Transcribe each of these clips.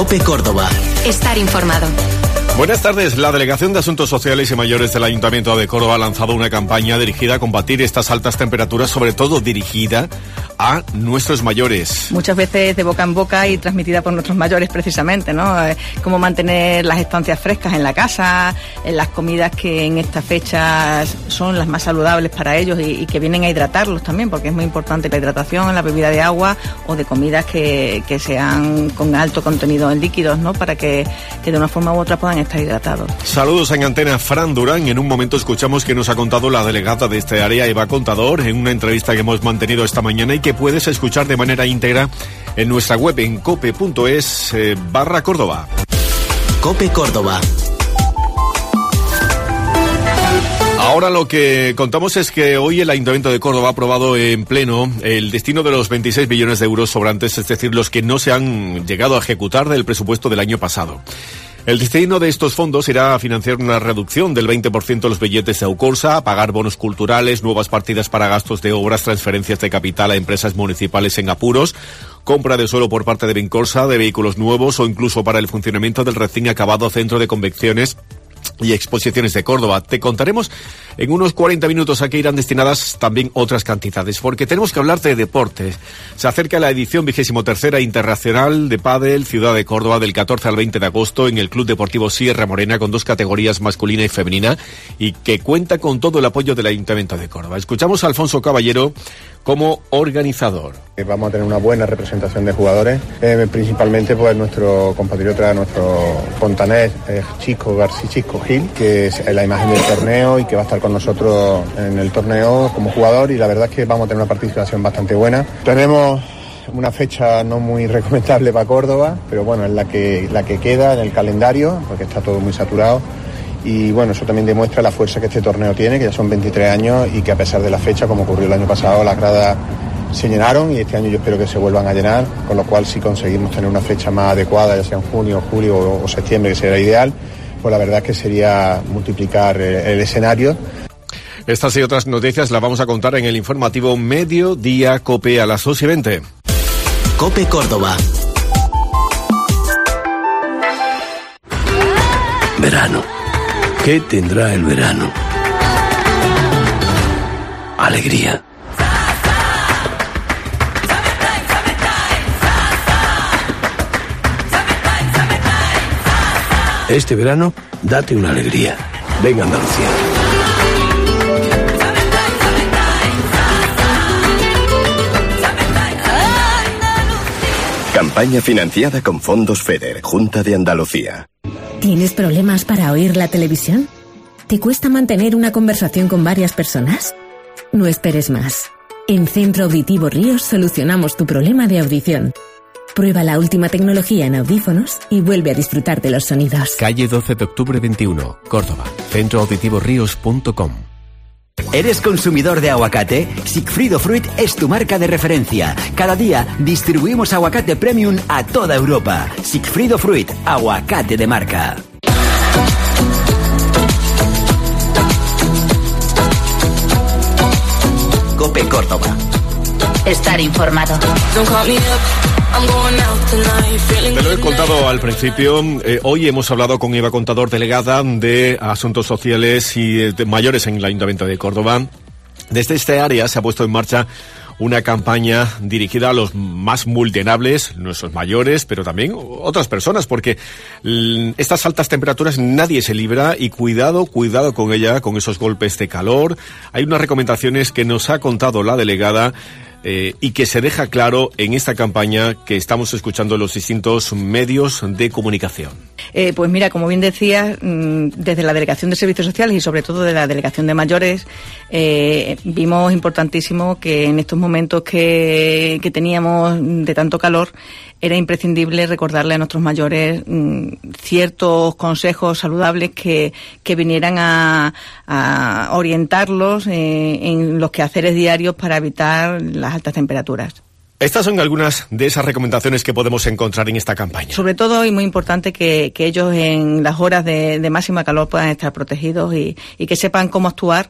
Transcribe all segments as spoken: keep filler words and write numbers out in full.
COPE Córdoba. Estar informado. Buenas tardes. La Delegación de Asuntos Sociales y Mayores del Ayuntamiento de Córdoba ha lanzado una campaña dirigida a combatir estas altas temperaturas, sobre todo dirigida a nuestros mayores. Muchas veces de boca en boca y transmitida por nuestros mayores precisamente, ¿no? Eh, cómo mantener las estancias frescas en la casa, en las comidas que en estas fechas son las más saludables para ellos y, y que vienen a hidratarlos también, porque es muy importante la hidratación en la bebida de agua o de comidas que, que sean con alto contenido en líquidos, ¿no? Para que, que de una forma u otra puedan estar hidratados. Saludos en antena, Fran Durán. En un momento escuchamos que nos ha contado la delegada de este área, Eva Contador, en una entrevista que hemos mantenido esta mañana y que puedes escuchar de manera íntegra en nuestra web en cope.es eh, barra Córdoba. COPE Córdoba. Ahora lo que contamos es que hoy el Ayuntamiento de Córdoba ha aprobado en pleno el destino de los veintiséis millones de euros sobrantes, es decir, los que no se han llegado a ejecutar del presupuesto del año pasado. El destino de estos fondos irá a financiar una reducción del veinte por ciento de los billetes de Aucorsa, a pagar bonos culturales, nuevas partidas para gastos de obras, transferencias de capital a empresas municipales en apuros, compra de suelo por parte de Vincorsa, de vehículos nuevos o incluso para el funcionamiento del recién acabado Centro de Convenciones y Exposiciones de Córdoba. Te contaremos en unos cuarenta minutos a qué irán destinadas también otras cantidades, porque tenemos que hablar de deportes. Se acerca la edición vigésimo tercera internacional de pádel Ciudad de Córdoba del catorce al veinte de agosto en el Club Deportivo Sierra Morena, con dos categorías, masculina y femenina, y que cuenta con todo el apoyo del Ayuntamiento de Córdoba. Escuchamos a Alfonso Caballero como organizador. Vamos a tener una buena representación de jugadores, eh, principalmente pues nuestro compatriota, nuestro fontanés, eh, Chico García Chico Gil, que es la imagen del torneo y que va a estar con nosotros en el torneo como jugador, y la verdad es que vamos a tener una participación bastante buena. Tenemos una fecha no muy recomendable para Córdoba, pero bueno, es la que, la que queda en el calendario, porque está todo muy saturado. Y bueno, eso también demuestra la fuerza que este torneo tiene, que ya son veintitrés años y que a pesar de la fecha, como ocurrió el año pasado, las gradas se llenaron y este año yo espero que se vuelvan a llenar, con lo cual si conseguimos tener una fecha más adecuada, ya sea en junio, julio o, o septiembre, que sería ideal, pues la verdad es que sería multiplicar el, el escenario. Estas y otras noticias las vamos a contar en el informativo Mediodía COPE a las dos y veinte. COPE Córdoba. Verano. ¿Qué tendrá el verano? Alegría. Este verano, date una alegría. Venga, Andalucía. Campaña financiada con fondos FEDER, Junta de Andalucía. ¿Tienes problemas para oír la televisión? ¿Te cuesta mantener una conversación con varias personas? No esperes más. En Centro Auditivo Ríos solucionamos tu problema de audición. Prueba la última tecnología en audífonos y vuelve a disfrutar de los sonidos. Calle doce de octubre veintiuno, Córdoba. centro auditivo ríos punto com. ¿Eres consumidor de aguacate? Sigfrido Fruit es tu marca de referencia. Cada día distribuimos aguacate premium a toda Europa. Sigfrido Fruit, aguacate de marca. COPE Córdoba. Estar informado. Te lo he contado al principio. Eh, hoy hemos hablado con Eva Contador, delegada de Asuntos Sociales y de Mayores en el Ayuntamiento de Córdoba. Desde este área se ha puesto en marcha una campaña dirigida a los más vulnerables, nuestros mayores, pero también otras personas, porque estas altas temperaturas nadie se libra y cuidado, cuidado con ella, con esos golpes de calor. Hay unas recomendaciones que nos ha contado la delegada eh, y que se deja claro en esta campaña que estamos escuchando en los distintos medios de comunicación. Eh, pues mira, como bien decías, desde la Delegación de Servicios Sociales y sobre todo de la Delegación de Mayores, eh, vimos importantísimo que en estos momentos que, que teníamos de tanto calor, era imprescindible recordarle a nuestros mayores mmm, ciertos consejos saludables que, que vinieran a, a orientarlos eh, en los quehaceres diarios para evitar las altas temperaturas. Estas son algunas de esas recomendaciones que podemos encontrar en esta campaña. Sobre todo, y muy importante, que, que ellos en las horas de, de máxima calor puedan estar protegidos y, y que sepan cómo actuar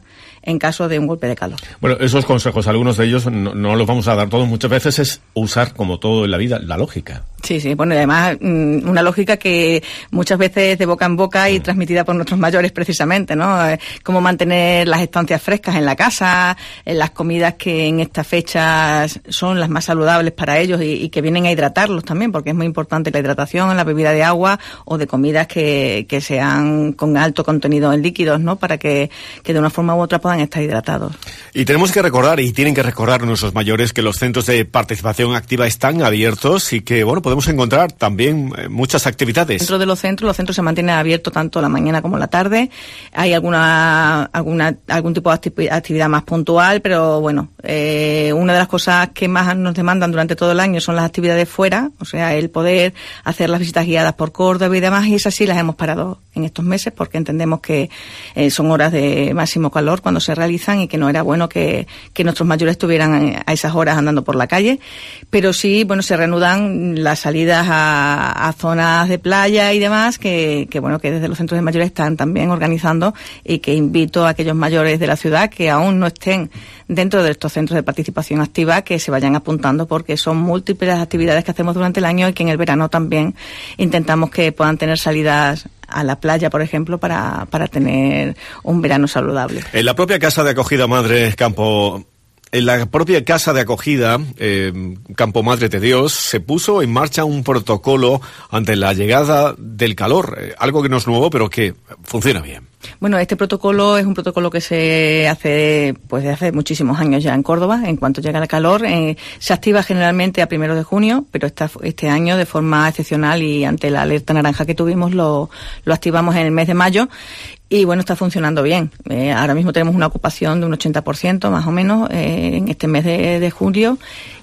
en caso de un golpe de calor. Bueno, esos consejos, algunos de ellos no, no los vamos a dar todos, muchas veces es usar, como todo en la vida, la lógica. Sí, sí, bueno, y además una lógica que muchas veces de boca en boca y mm. transmitida por nuestros mayores precisamente, ¿no? Cómo mantener las estancias frescas en la casa, en las comidas que en estas fechas son las más saludables para ellos y, y que vienen a hidratarlos también, porque es muy importante la hidratación en la bebida de agua o de comidas que, que sean con alto contenido en líquidos, ¿no? Para que, que de una forma u otra puedan estar hidratados. Y tenemos que recordar, y tienen que recordar nuestros mayores, que los centros de participación activa están abiertos y que, bueno, podemos encontrar también eh, muchas actividades. Dentro de los centros, los centros se mantienen abiertos tanto la mañana como la tarde. Hay alguna, alguna algún tipo de acti- actividad más puntual, pero bueno, eh, una de las cosas que más nos demandan durante todo el año son las actividades fuera, o sea, el poder hacer las visitas guiadas por Córdoba y demás, y esas sí las hemos parado en estos meses porque entendemos que eh, son horas de máximo calor cuando se realizan y que no era bueno que, que nuestros mayores estuvieran a esas horas andando por la calle, pero sí, bueno, se reanudan las salidas a, a zonas de playa y demás que, que, bueno, que desde los centros de mayores están también organizando y que invito a aquellos mayores de la ciudad que aún no estén dentro de estos centros de participación activa que se vayan apuntando porque son múltiples las actividades que hacemos durante el año y que en el verano también intentamos que puedan tener salidas a la playa, por ejemplo, para, para tener un verano saludable. En la propia Casa de Acogida Madre Campo... En la propia Casa de Acogida, eh, Campo Madre de Dios, se puso en marcha un protocolo ante la llegada del calor, eh, algo que no es nuevo, pero que funciona bien. Bueno, este protocolo es un protocolo que se hace pues desde hace muchísimos años ya en Córdoba. En cuanto llega el calor, eh, se activa generalmente a primero de junio, pero esta, este año de forma excepcional y ante la alerta naranja que tuvimos lo, lo activamos en el mes de mayo. Y bueno, está funcionando bien. Eh, ahora mismo tenemos una ocupación de un ochenta por ciento más o menos eh, en este mes de, de julio.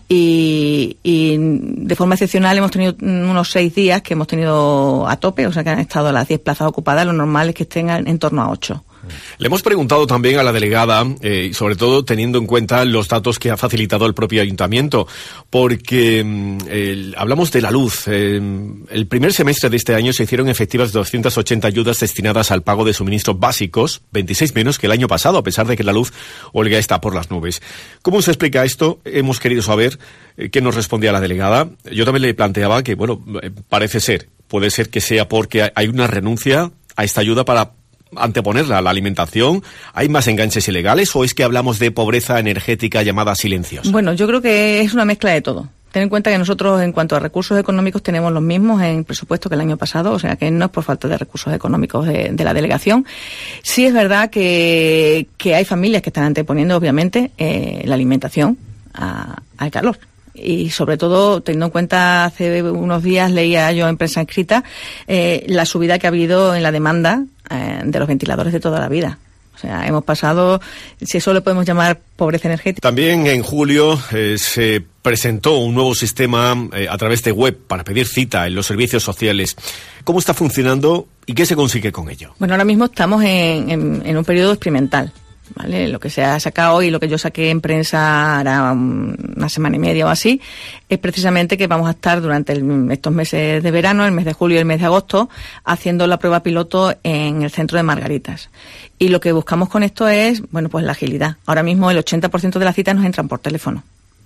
Y, y de forma excepcional hemos tenido unos seis días que hemos tenido a tope, o sea que han estado las diez plazas ocupadas, lo normal es que estén en torno a ocho. Le hemos preguntado también a la delegada, eh, y sobre todo teniendo en cuenta los datos que ha facilitado el propio ayuntamiento, porque eh, hablamos de la luz. Eh, el primer semestre de este año se hicieron efectivas doscientas ochenta ayudas destinadas al pago de suministros básicos, veintiséis menos que el año pasado, a pesar de que la luz, Olga, está por las nubes. ¿Cómo se explica esto? Hemos querido saber eh, qué nos respondía la delegada. Yo también le planteaba que, bueno, eh, parece ser, puede ser que sea porque hay una renuncia a esta ayuda para anteponerla a la alimentación. ¿Hay más enganches ilegales o es que hablamos de pobreza energética llamada silenciosa? Bueno, yo creo que es una mezcla de todo. Ten en cuenta que nosotros, en cuanto a recursos económicos, tenemos los mismos en presupuesto que el año pasado, o sea que no es por falta de recursos económicos de, de la delegación. Sí es verdad que, que hay familias que están anteponiendo, obviamente, eh, la alimentación a, al calor. Y sobre todo, teniendo en cuenta, hace unos días leía yo en prensa escrita eh, la subida que ha habido en la demanda eh, de los ventiladores de toda la vida. O sea, hemos pasado, si eso le podemos llamar pobreza energética. También en julio eh, se presentó un nuevo sistema eh, a través de web para pedir cita en los servicios sociales. ¿Cómo está funcionando y qué se consigue con ello? Bueno, ahora mismo estamos en, en, en un periodo experimental. ¿Vale? Lo que se ha sacado hoy, lo que yo saqué en prensa hará una semana y media o así, es precisamente que vamos a estar durante el, estos meses de verano, el mes de julio y el mes de agosto, haciendo la prueba piloto en el centro de Margaritas. Y lo que buscamos con esto es, bueno, pues la agilidad. Ahora mismo el ochenta por ciento de las citas nos entran por teléfono.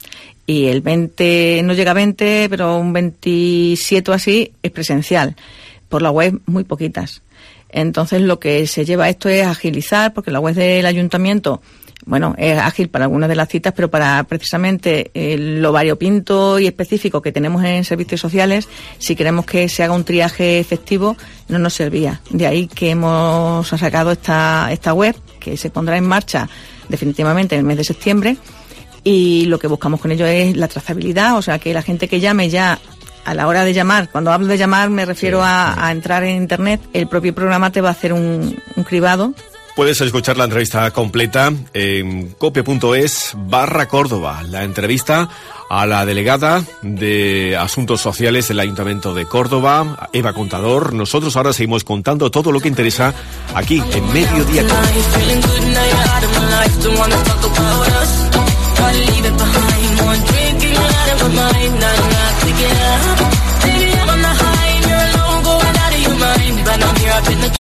Y el veinte, no llega a veinte, pero un veintisiete o así es presencial. Por la web, muy poquitas. Entonces lo que se lleva a esto es agilizar, porque la web del ayuntamiento, bueno, es ágil para algunas de las citas, pero para precisamente eh, lo variopinto y específico que tenemos en servicios sociales, si queremos que se haga un triaje efectivo, no nos servía. De ahí que hemos sacado esta, esta web, que se pondrá en marcha definitivamente en el mes de septiembre, y lo que buscamos con ello es la trazabilidad, o sea, que la gente que llame ya a la hora de llamar, cuando hablo de llamar me refiero sí, a, sí. a entrar en internet, el propio programa te va a hacer un, un cribado. Puedes escuchar la entrevista completa en cope.es barra Córdoba, la entrevista a la delegada de Asuntos Sociales del Ayuntamiento de Córdoba, Eva Contador. Nosotros ahora seguimos contando todo lo que interesa aquí en Mediodía Córdoba.